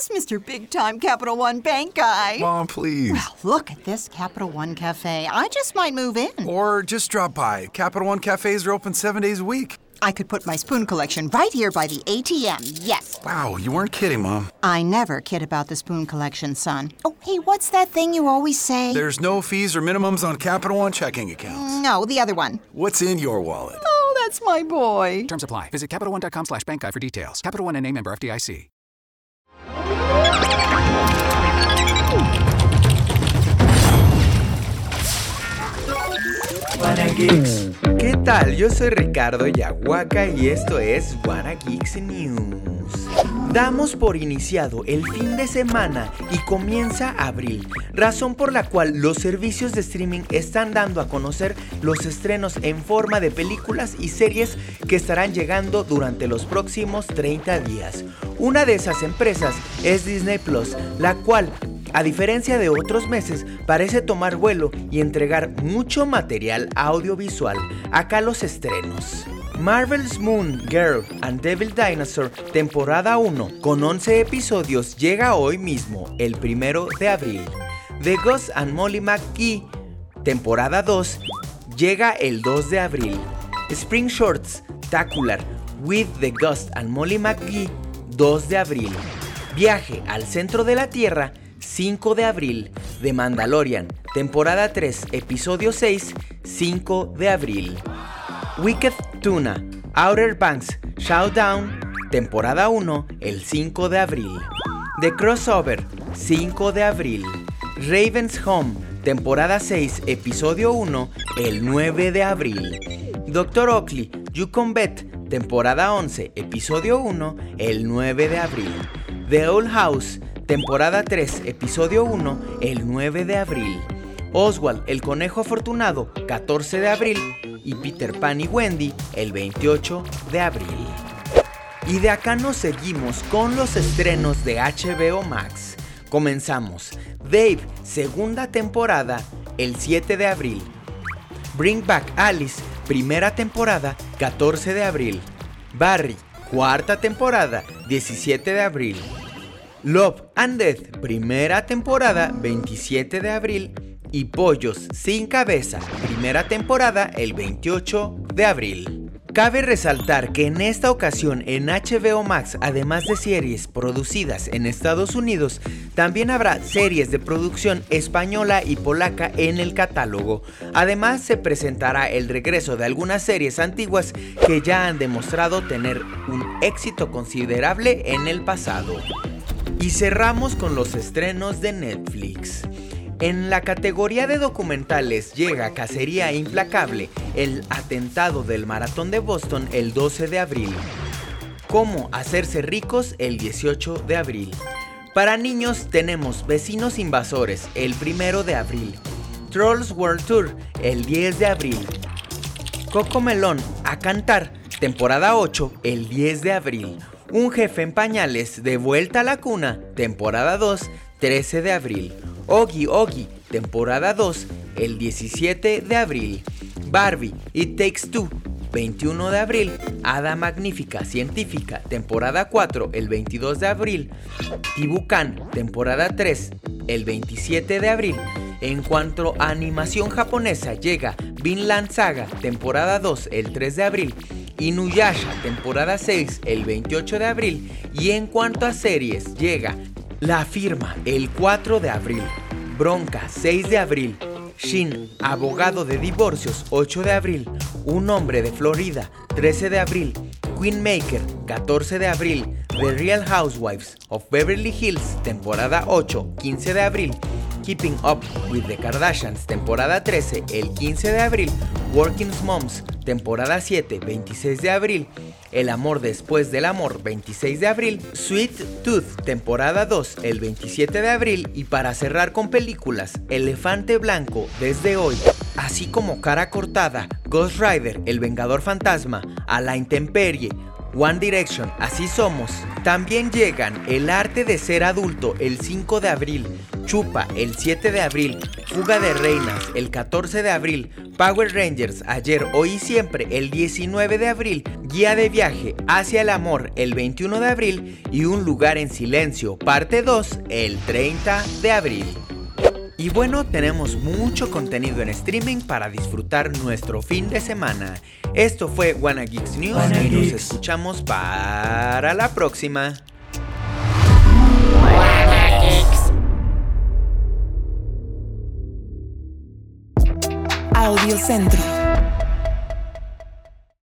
is Mr. Big Time Capital One Bank guy. Mom, please. Well, look at this Capital One Cafe. I just might move in. Or just drop by. Capital One cafes are open 7 days a week. I could put my spoon collection right here by the ATM, yes. Wow, you weren't kidding, Mom. I never kid about the spoon collection, son. Oh, hey, what's that thing you always say? There's no fees or minimums on Capital One checking accounts. No, the other one. What's in your wallet? Oh, that's my boy. Terms apply. Visit CapitalOne.com/bankguide for details. Capital One N.A. member FDIC. Wanna Geeks. ¿Qué tal? Yo soy Ricardo Yahuaca y esto es Wanna Geeks News. Damos por iniciado el fin de semana y comienza abril, razón por la cual los servicios de streaming están dando a conocer los estrenos en forma de películas y series que estarán llegando durante los próximos 30 días. Una de esas empresas es Disney Plus, la cual, a diferencia de otros meses, parece tomar vuelo y entregar mucho material audiovisual. Acá los estrenos. Marvel's Moon, Girl and Devil Dinosaur, temporada 1, con 11 episodios, llega hoy mismo, el 1 de abril. The Gus and Molly McGee, temporada 2, llega el 2 de abril. Spring Shorts, Tacular, with the Gus and Molly McGee, 2 de abril. Viaje al centro de la Tierra, 5 de abril. The Mandalorian, temporada 3, episodio 6, 5 de abril. Wicked Tuna, Outer Banks, Showdown, temporada 1, el 5 de abril. The Crossover, 5 de abril. Raven's Home, temporada 6, episodio 1, el 9 de abril. Dr. Oakley, You Can Bet, temporada 11, episodio 1, el 9 de abril. The Old House, temporada 3, episodio 1, el 9 de abril. Oswald, el conejo afortunado, 14 de abril. Y Peter Pan y Wendy, el 28 de abril. Y de acá nos seguimos con los estrenos de HBO Max. Comenzamos. Dave, segunda temporada, el 7 de abril. Bring Back Alice, primera temporada, 14 de abril. Barry, cuarta temporada, 17 de abril. Love and Death, primera temporada, 27 de abril. Y Pollos sin Cabeza, primera temporada, el 28 de abril. Cabe resaltar que en esta ocasión en HBO Max, además de series producidas en Estados Unidos, también habrá series de producción española y polaca en el catálogo. Además se presentará el regreso de algunas series antiguas que ya han demostrado tener un éxito considerable en el pasado. Y cerramos con los estrenos de Netflix. En la categoría de documentales llega Cacería Implacable, el atentado del maratón de Boston el 12 de abril. Cómo hacerse ricos el 18 de abril. Para niños tenemos Vecinos Invasores el 1 de abril. Trolls World Tour el 10 de abril. Cocomelón a cantar, temporada 8 el 10 de abril. Un jefe en pañales de vuelta a la cuna, temporada 2, 13 de abril. Oggy Oggy, temporada 2, el 17 de abril. Barbie, It Takes Two, 21 de abril. Hada Magnífica Científica, temporada 4, el 22 de abril. Tibucan, temporada 3, el 27 de abril. En cuanto a animación japonesa, llega Vinland Saga, temporada 2, el 3 de abril. Inuyasha, temporada 6, el 28 de abril. Y en cuanto a series, llega La Firma, el 4 de abril. Bronca, 6 de abril. Shin, abogado de divorcios, 8 de abril. Un hombre de Florida, 13 de abril. Queen Maker, 14 de abril. The Real Housewives of Beverly Hills, temporada 8, 15 de abril. Keeping Up with the Kardashians, temporada 13, el 15 de abril. Working Moms, temporada 7, 26 de abril. El amor después del amor, 26 de abril. Sweet Tooth, temporada 2, el 27 de abril. Y para cerrar con películas, Elefante Blanco, desde hoy. Así como Cara Cortada, Ghost Rider, El Vengador Fantasma, A la Intemperie, One Direction, Así Somos. También llegan El Arte de Ser Adulto, el 5 de abril. Chupa, el 7 de abril. Fuga de Reinas, el 14 de abril. Power Rangers, Ayer, Hoy y Siempre, el 19 de abril. Guía de viaje hacia el amor el 21 de abril y Un lugar en silencio, parte 2, el 30 de abril. Y bueno, tenemos mucho contenido en streaming para disfrutar nuestro fin de semana. Esto fue Wanna Geeks News y nos escuchamos para la próxima. Audiocentro.